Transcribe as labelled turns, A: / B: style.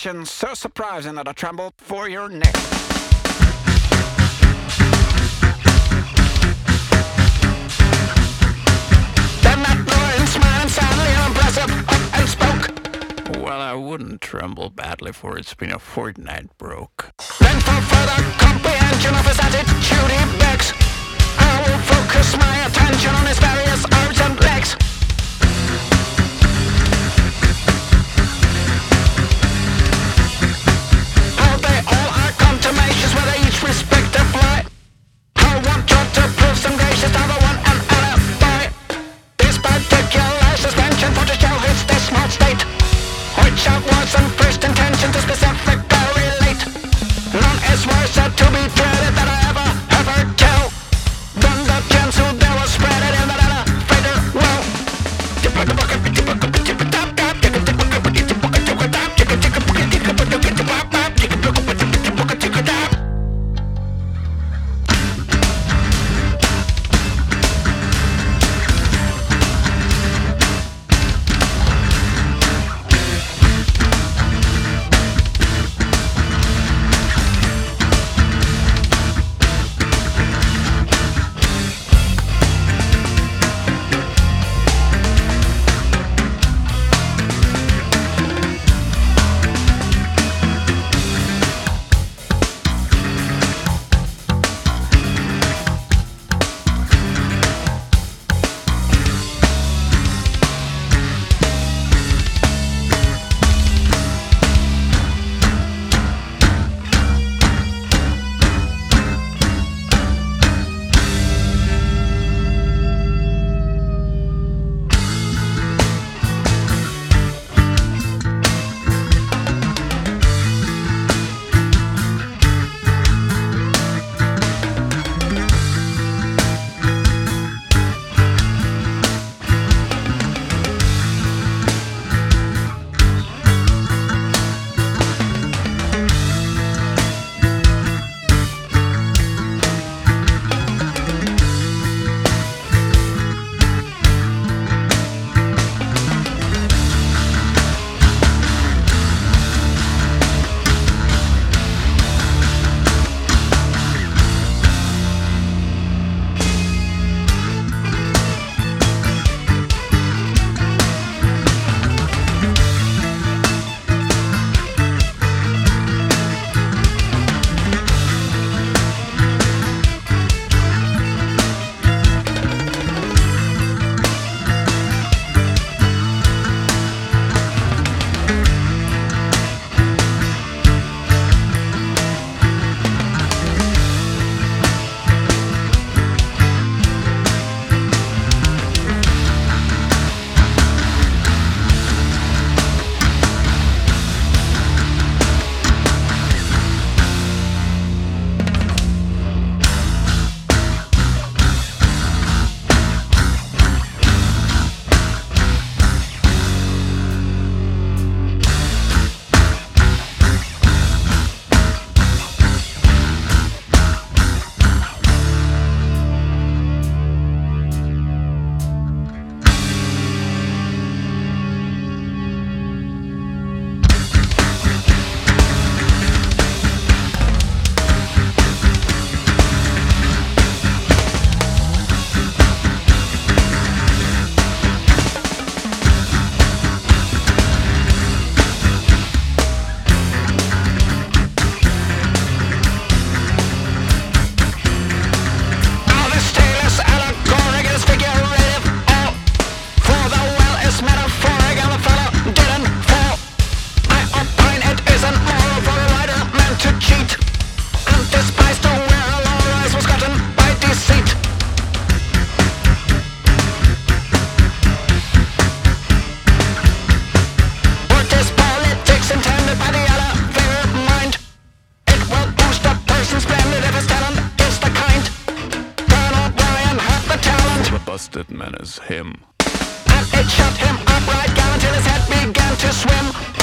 A: condition so surprising that I trembled for your neck. Then that roaring, smiling, sadly unimpressive, up and spoke.
B: Well, I wouldn't tremble badly, for it's been a fortnight broke.
A: Then for further comprehension of his attitude he begs, I will focus my attention on his various arms and legs. How they all are contumacious with each respective flight. I want you to prove some gracious to the one and alibi. This particular suspension for to show his dismal state, which I wasn't first intention to specifically relate. None is worse to be dreaded that I ever tell than the gents who they will spread it in that elevator well.
B: Busted man is him.
A: And it shut him up right down till his head began to swim.